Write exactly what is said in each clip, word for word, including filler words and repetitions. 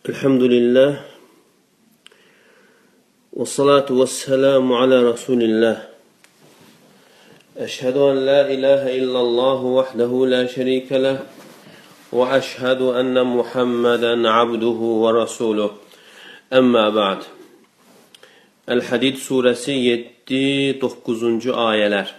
Elhamdülillah ve salatu ve selamu ala Resulillah. Eşhedü en la ilahe illallah vahdehu la şerike leh ve eşhedü enne Muhammeden abduhu ve resuluh. Amma ba'd. El-Hadid suresi yedi dokuzuncu ayeler.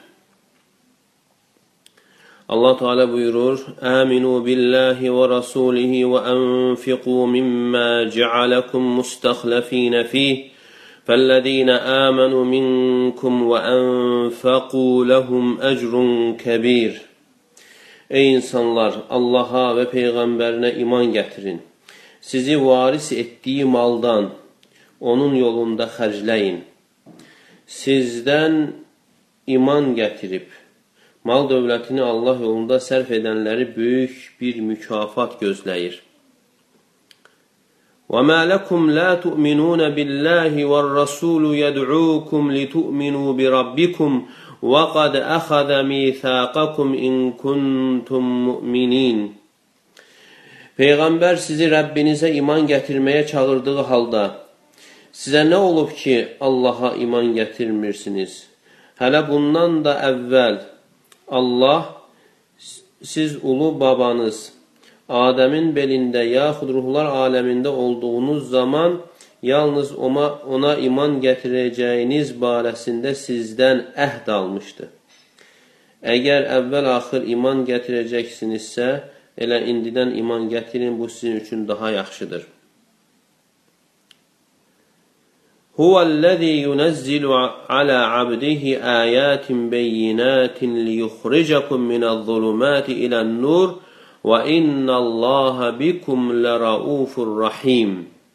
Allah Teala buyurur: "Aminu billahi ve rasulihi ve enfiqu mimma cealekum mustahlafina fih. Fellezina amanu minkum ve enfaqu lehum ecrun kebir." Ey insanlar, Allah'a ve peygamberine iman getirin. Sizi varis ettiği maldan onun yolunda xərcləyin. Sizdən iman getirip mal dövlətini Allah yolunda sərf edənləri böyük bir mükafat gözləyir. وَمَا لَكُمْ لَا تُؤْمِنُونَ بِاللَّهِ وَالرَّسُولُ يَدْعُوكُمْ لِتُؤْمِنُوا بِرَبِّكُمْ وَقَدْ أَخَذَ مِيثَاقَكُمْ إِنْ كُنْتُمْ مُؤْمِنِينَ. Peyğəmbər sizi Rəbbinizə iman gətirməyə çağırdığı halda sizə nə olub ki, Allaha iman gətirmirsiniz? Hələ bundan da əvvəl Allah, siz ulu babanız Adəmin belində yaxud ruhlar aləmində olduğunuz zaman yalnız ona, ona iman gətirəcəyiniz barəsində sizdən əhd almışdı. Əgər əvvəl-axır iman gətirəcəksinizsə, elə indidən iman gətirin, bu sizin üçün daha yaxşıdır. Huvəl-ləzi yunəzzilu alə abdihi əyətin beyinatin liyuxricakum minəz-zulumati ilən-nur və innəllaha bikum ləraufur rahim.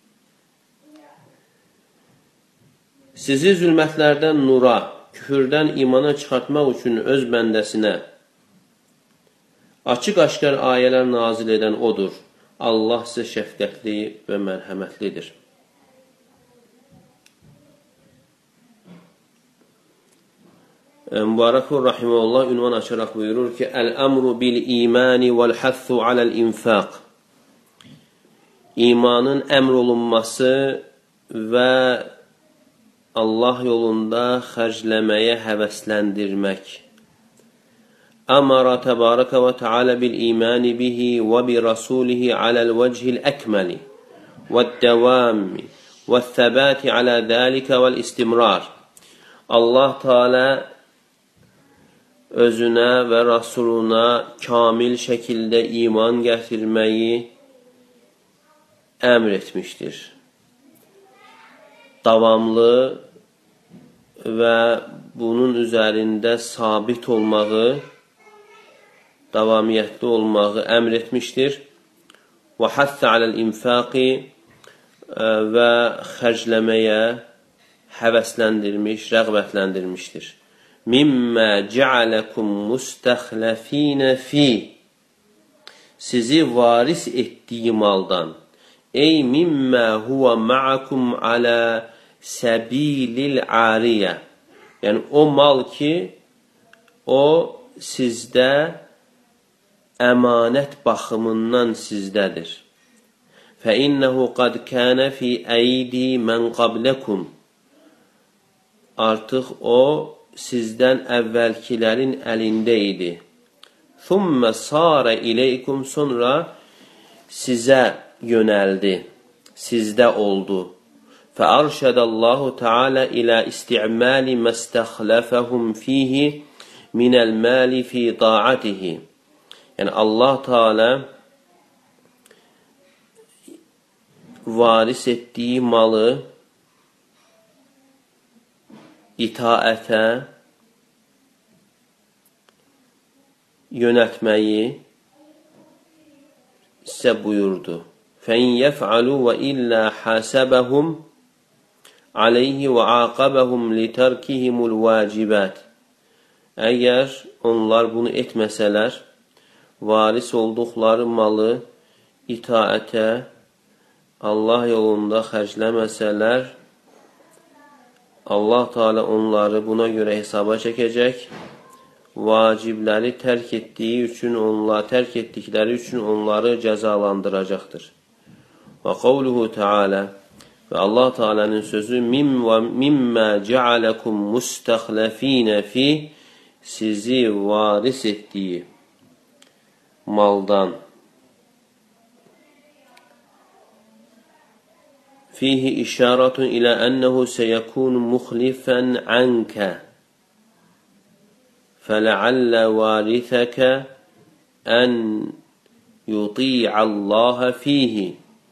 Sizi zülmətlərdən nura, küfürdən imana çıxartmaq üçün öz bəndəsinə açıq-aşkar ayələr nazil edən odur. Allah sizə şəfqətli və mərhəmətlidir. Mübarəkul Rahimullah ünvan açaraq buyurur ki, Əl-əmru bil-imani vəl-həssu aləl-infaq. İmanın əmr olunması və Allah yolunda xərcləməyə həvəsləndirmək. Əmara təbarəkə və teala bil-imani bihi və bi-rasulihi aləl-vəchil-əkməli və-dəvami və-thəbəti alə dəlikə vəl-istimrar. Allah Teala özünə və Rasuluna kamil şəkildə iman gətirməyi əmr etmişdir. Davamlı və bunun üzərində sabit olmağı, davamiyyətli olmağı əmr etmişdir. Və həssə aləl-infaqi və xərcləməyə həvəsləndirmiş, rəğbətləndirmişdir. Mimmə cealekum mustaxlafinə fi. Sizi varis etdiyi maldan. Ey mimmə huva ma'akum alə səbilil ariyə. Yəni o mal ki, o sizdə əmanət baxımından sizdədir. Fə innəhu qad kənə fi əydi mən qabləkum. Artıq o sizdən əvvəlkilərin əlində idi. Thumma sara ileykum, sonra sizə yönəldi, sizdə oldu. Fəarşədəllahu Teala ilə isti'mali məstəxləfəhum fihi minəl məli fi taatihi. Yəni Allah Teala varis etdiyi malı itaətə yönətməyi sizə buyurdu. فَاِنْ يَفْعَلُوا وَإِلَّا حَاسَبَهُمْ عَلَيْهِ وَعَاقَبَهُمْ لِتَرْكِهِمُ الْوَاجِبَاتِ. Əgər onlar bunu etməsələr, varis olduqları malı itaətə, Allah yolunda xərcləməsələr, Allah Teala onları buna görə hesaba çəkəcək. Vacibləri tərk etdiyi üçün onlar tərk etdikləri üçün onları cəzalandıracaqdır. Və qavluhu Teala və Allah Teala'nın sözü mimmə cealekum mustaxləfinə fi sizi varis etdiyi maldan fihi işaretun ilə ənəhu seyəkunu muxlifən ənkə fələallə varithəkə ən yuti'allaha fihi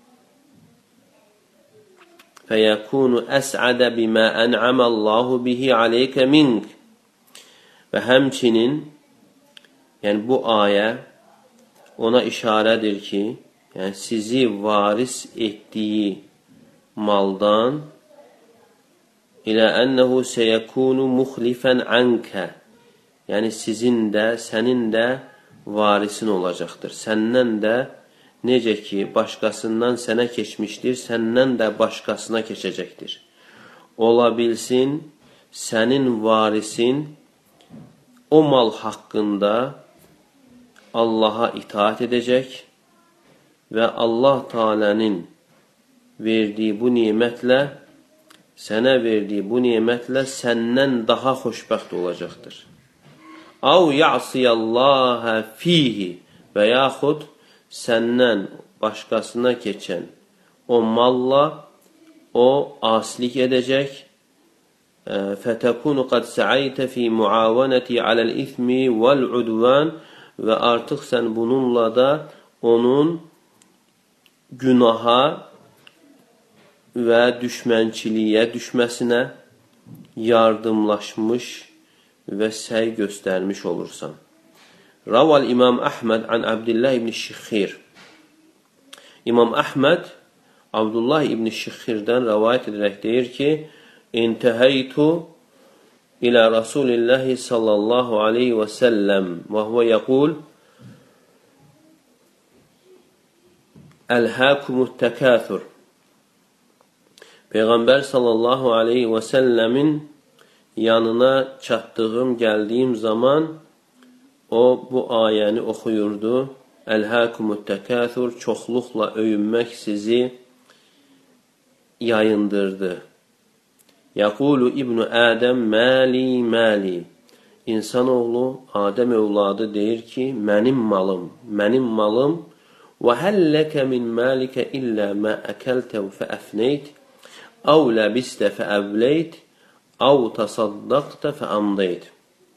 fəyəkunu əs'adə bimə ən'amallahu bihi aleykə mink. Və həmçinin, yəni bu ayə ona işarədir ki, yəni sizi varis etdiyi maldan ilə ənəhu seyəkunu muxlifən ənkə, yəni sizin də, sənin də varisin olacaqdır. Səndən də necə ki, başqasından sənə keçmişdir, səndən də başqasına keçəcəkdir. Ola bilsin, sənin varisin o mal haqqında Allaha itaat edəcək və Allah Teala'nın verdiyi bu nimətlə, sənə verdiyi bu nimətlə səndən daha xoşbəxt olacaqdır. Av ya'siyallaha fihi və yaxud səndən başqasına keçən o malla o asilik edəcək. Fətəkunu qad sə'aytə fi muavanəti aləl-ithmi vəl-udvan və artıq sən bununla da onun günaha və düşmənçiliyə düşməsinə yardımlaşmış və səy göstərmiş olursan. Raval İmam Əhməd an Abdullah ibn Şikhir. İmam Əhməd Abdullah ibn Şikhirdən rəvayət edərək deyir ki, İntəhəytu ilə Rasulillahi sallallahu aleyhi və səlləm və huvə yəqul Əlhəkumut təkəthür. Peyğəmbər sallallahu aleyhi və səlləmin yanına çatdığım, gəldiyim zaman o bu ayəni oxuyurdu. Əlhəkumut təkəthür, çoxluqla öyünmək sizi yayındırdı. Yəqulu İbn-i Ədəm məli məli. İnsanoğlu, Adəm övladı deyir ki, mənim malım, mənim malım və həlləkə min məlikə illə mə əkəltəv fəəfneyt əv ləbistə fəəvleyt əv təsaddaqtə fəəmdeyt.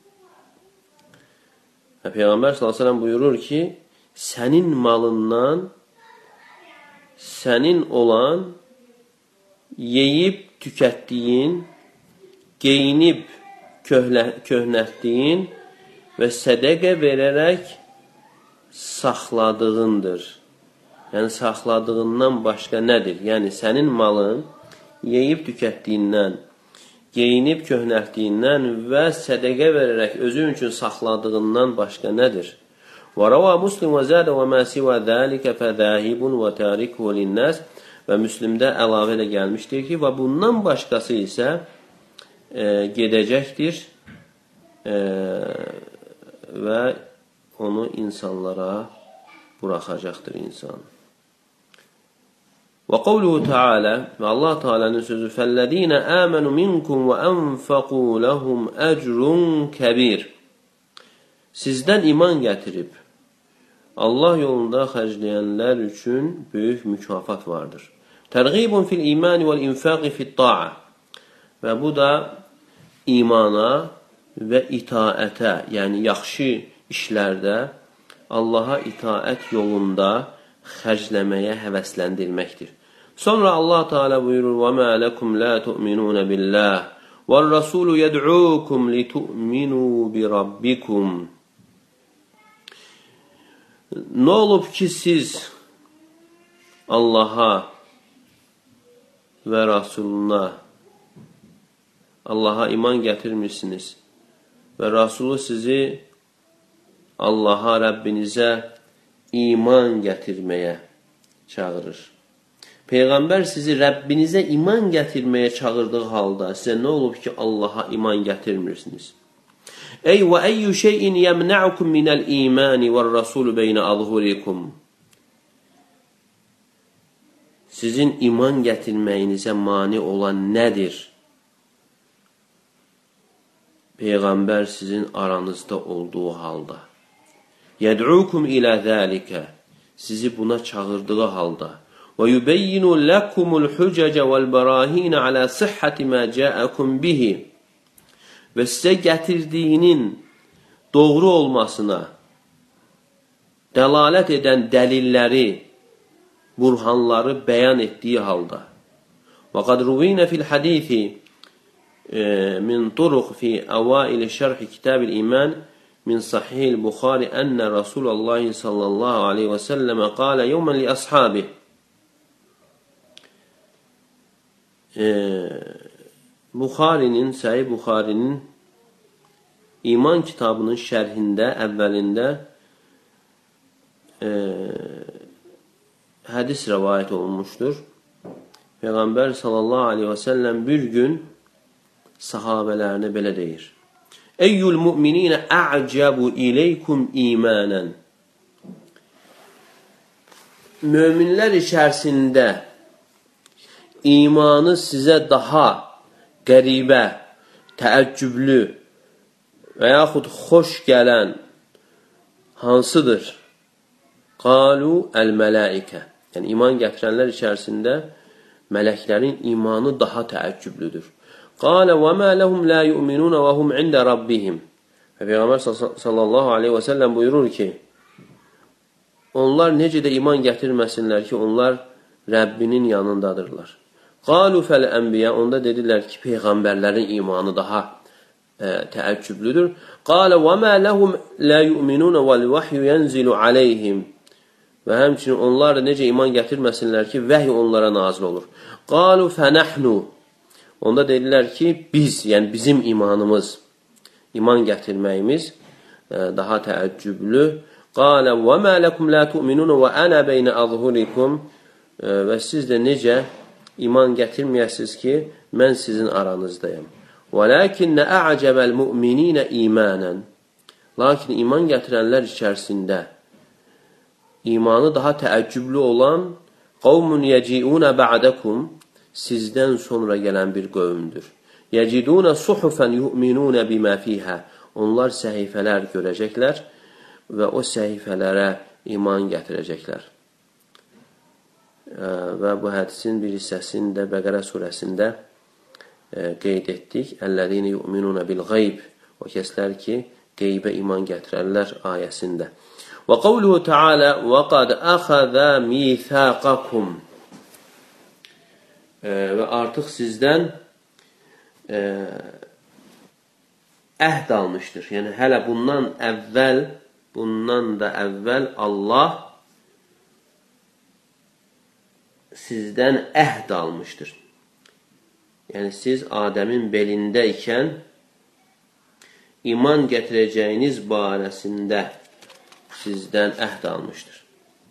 Peyğəmbər sallallahu əleyhi və səlləm buyurur ki, sənin malından sənin olan yeyib tükətdiyin, geyinib köhnətdiyin və sədəqə verərək saxladığındır. Yəni, saxladığından başqa nədir? Yəni, sənin malın yeyib tükətdiyindən, geyinib köhnətdiyindən və sədəqə verərək özün üçün saxladığından başqa nədir? Və rəva Muslim və zədə və məsi və dəlikə fədəhibun və tərikuhu linnəs. Və Müslimdə əlavə də gəlmişdir ki, və bundan başqası isə e, gedəcəkdir e, və onu insanlara buraxacaqdır insan. Və qavluhu Teala və Allah Teala'nın sözü fəllədinə əmənu minkum və ənfəqu ləhum əcrun kəbir. Sizdən iman gətirib Allah yolunda xərcləyənlər üçün böyük mükafat vardır. Tərğibun fil imani vəl infaqi fit ta'a. Və bu da imana və itaətə, yəni yaxşı işlərdə Allaha itaət yolunda xərcləməyə həvəsləndirməkdir. Sonra Allah Teala buyurur: "Və mə lekum la tu'minun billah ve'r-rasulu yed'ukum litu'minu bi rabbikum." Nə olub ki, siz Allaha və Rasuluna, Allaha iman gətirmirsiniz və Rasulu sizi Allaha, Rəbbinizə iman gətirməyə çağırır. Peyğəmbər sizi Rəbbinizə iman gətirməyə çağırdığı halda sizə nə olub ki, Allaha iman gətirmirsiniz? Ey və eyyü şeyin yəmnə'ukum minəl imani və rəsulü beynə azhurikum. sizin iman gətirməyinizə mane olan nədir? Peyğəmbər sizin aranızda olduğu halda. Yəd'ukum ilə zəlikə, sizi buna çağırdığı halda. Və yubeyyinu ləkumul hücəcə vəl-bərahinə alə sihhəti mə cəəkum bihi. Və sizə gətirdiyinin doğru olmasına dəlalət edən dəlilləri, burhanları bəyan etdiyi halda. Və qad ruvinə fil hadithi min turuq fi əvaili şərhi kitab-ül iman min sahih Buxari ənə Rasulullah sallallahu aleyhi və səlləmə qalə yevmən li əshabih. Buxarinin, Səhih Buxarinin iman kitabının şərhində, əvvəlində e, hədis rəvayət olunmuşdur. Peyğəmbər sallallahu aleyhi və səlləm bir gün sahabələrinə belə deyir. Eyyul müminə a'cabu ileykum imanən. Möminlər içərisində imanı sizə daha qəribə, təəccüblü və yaxud xoş gələn hansıdır? Qalu əl-mələikə. Yəni, iman gətirənlər içərisində mələklərin imanı daha təəccüblüdür. Qalə və mə ləhum lə yu'minun və hum ində rabbihim. Və Peyğəmbər sallallahu aleyhi və səlləm buyurur ki, onlar necə də iman gətirməsinlər ki, onlar Rəbbinin yanındadırlar. Qalu fəl-ənbiyə, onda dedilər ki, Peyğəmbərlərin imanı daha e, təəccüblüdür. Qalə və mə ləhum lə yu'minun vəl-vəhyu yənzilu aleyhim. Və həmçinin onlar necə iman gətirməsinlər ki, vəhy onlara nazil olur. Qalu fənəhnu. Onda dedilər ki, biz, yəni bizim imanımız, iman gətirməyimiz e, daha təəccüblü. Qalə və mə ləkum lə tu'minun və ənə beynə azhurikum. E, və siz də necə iman gətirməyəsiniz ki, mən sizin aranızdayım. Və ləkinnə ə'cəbəl mü'mininə imanən. Lakin iman gətirənlər içərisində imanı daha təəccüblü olan qavmun yəciunə ba'dakum, sizdən sonra gələn bir qövmdür. Yəcidunə suhufən yu'minunə bimə fihə. Onlar səhifələr görəcəklər və o səhifələrə iman gətirəcəklər. Və bu hədisin bir hissəsini də Bəqərə surəsində qeyd etdik. Əlləzîne yu'minunə bil gayb. O kəslər ki, qeybə iman gətirərlər ayəsində. Və qavluhu Teala və qad əxəzə mithaqakum. Və artıq sizdən e, əhd almışdır. Yəni, hələ bundan əvvəl, bundan da əvvəl Allah sizdən əhd almışdır. Yəni, siz Adəmin belində ikən iman gətirəcəyiniz barəsində sizdən əhd almışdır.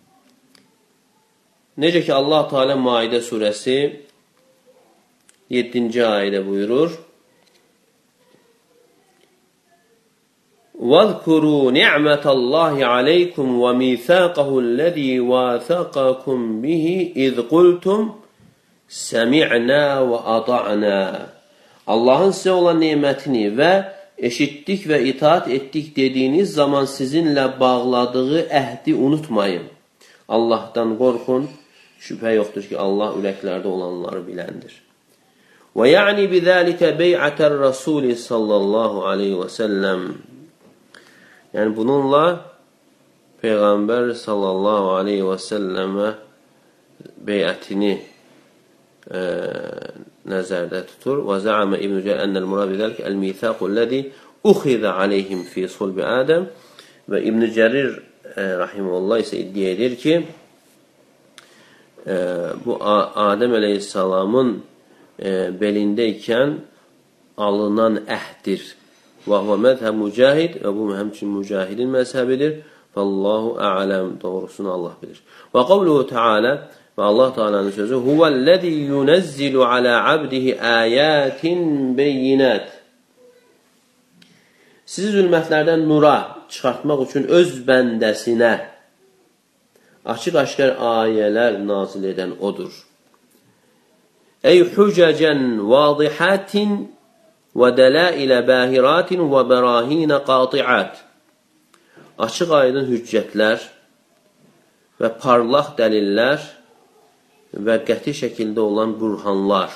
Necə ki, Allah Teala Maidə surəsi yeddinci ayədə buyurur. وَاذْكُرُوا نِعْمَةَ اللّٰهِ عَلَيْكُمْ وَمِيثَاقَهُ الَّذ۪ي وَاثَقَكُمْ بِهِ اِذْ قُلْتُمْ سَمِعْنَا وَأَطَعْنَا. Allahın sizə olan nemətini və eşitdik və itaat etdik dediyiniz zaman sizinlə bağladığı əhdi unutmayın. Allahdan qorxun, şübhə yoxdur ki, Allah ürəklərdə olanları biləndir. Və yəni bizəlikə bey'ətər Rasuli sallallahu aleyhi və səlləm. Yəni bununla Peyğəmbər sallallahu aleyhi və səlləmə beyətini e, nəzərdə tutur. Və zəamə İbn-i Cəl ənəl murad bizəlikə əl-mithaqul-ləzi uxizə aleyhim fi sulbi Adəm. Və İbn-i Cərir e, rahimullah isə iddia edir ki, e, bu Adəm əleyhissalamın E, belindəykən alınan əhdir. Və huvə məzhəb mücahid və bu həmçin mücahidin məzhəbidir. Fəllahu a'ləm, doğrusunu Allah bilir. Və qavluhu Teala və Allah Teala'nın sözü huvəl-ləzi yunəzzilu alə abdihi əyətin beyinət. Sizi zülmətlərdən nura çıxartmaq üçün öz bəndəsinə açıq-aşkar ayələr nazil edən odur. Ey hucecen vadihatin və dəlailə bəhiratin və bərahinə qati'at. Açıq aydın hüccətlər və parlaq dəlillər və qəti şəkildə olan burhanlar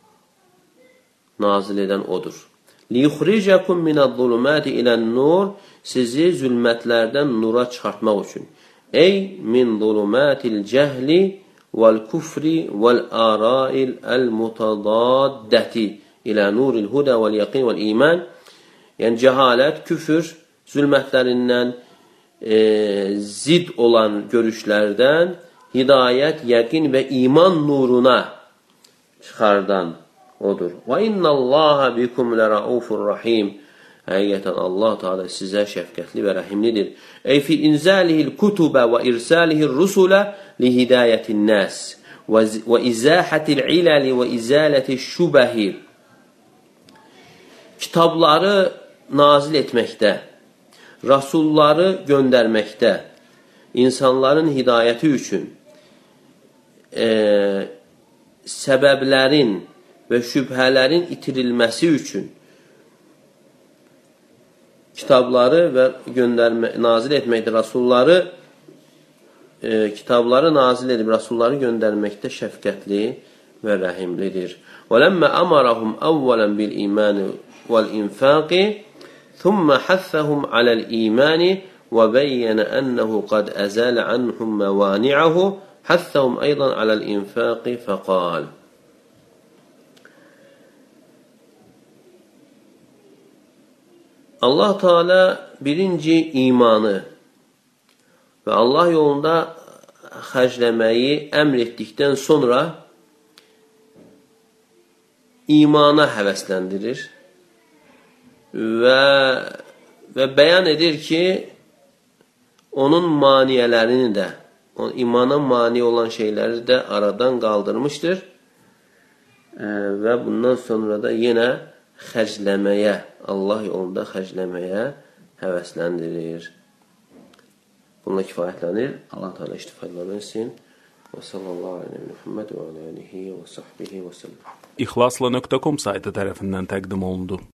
nazil edən odur. لِيُخْرِجَكُمْ مِنَ الظُّلُمَاتِ إِلَى النُّورِ Sizi zülmətlərdən nura çıxartmaq üçün. Ey min zulumatil cəhli vəl kufri vəl arail əl-mutadaddəti ilə nuril huda vəl yaqin vəl iman. Yəni cəhalət, küfür, zülmətlərindən e, zid olan görüşlərdən hidayət, yəqin və iman nuruna çıxardan odur. Və innallaha bikum leraufur rahim. Həqiqətən Allah Teala sizə şəfqətli və rəhimlidir. Ey fi inzalihil kutubə və irsalihir rusulə li hidayətin nas və izahatil ilali və izalatil şubəhi. Kitabları nazil etməkdə, rasulları göndərməkdə, insanların hidayəti üçün e, səbəblərin və şübhələrin itirilməsi üçün kitabları və göndərmə, nazil etməkdə, rasulları e, kitabları nazil edib, rasulları göndərməkdə şəfqətli və rəhimlidir. وَلَمَّا أَمَرَهُمْ أَوَّلًا بِالْإِيمَانِ وَالْإِنْفَاقِ ثُمَّ حَثَّهُمْ عَلَى الْإِيمَانِ وَبَيَّنَ أَنَّهُ قَدْ أَزَالَ عَنْهُمْ مَوَانِعَهُ حَثَّهُمْ أَيْضًا عَلَى الْإِنْفَاقِ فَقَالَ Allah Teala birinci imanı və Allah yolunda xərcləməyi əmr etdikdən sonra imana həvəsləndirir və, və bəyan edir ki, onun maniyələrini də, onun imana mani olan şeyləri də aradan qaldırmışdır və bundan sonra da yenə xərcləməyə, Allah yolunda xərcləməyə həvəsləndirir. Bununla kifayətlənir. Allah Teala istifadə versin. Və sallallahu aleyhi və Muhammed və aleyhi və sahbihi və səlləm. İxlasla nöqtə com saytı tərəfindən təqdim olundu.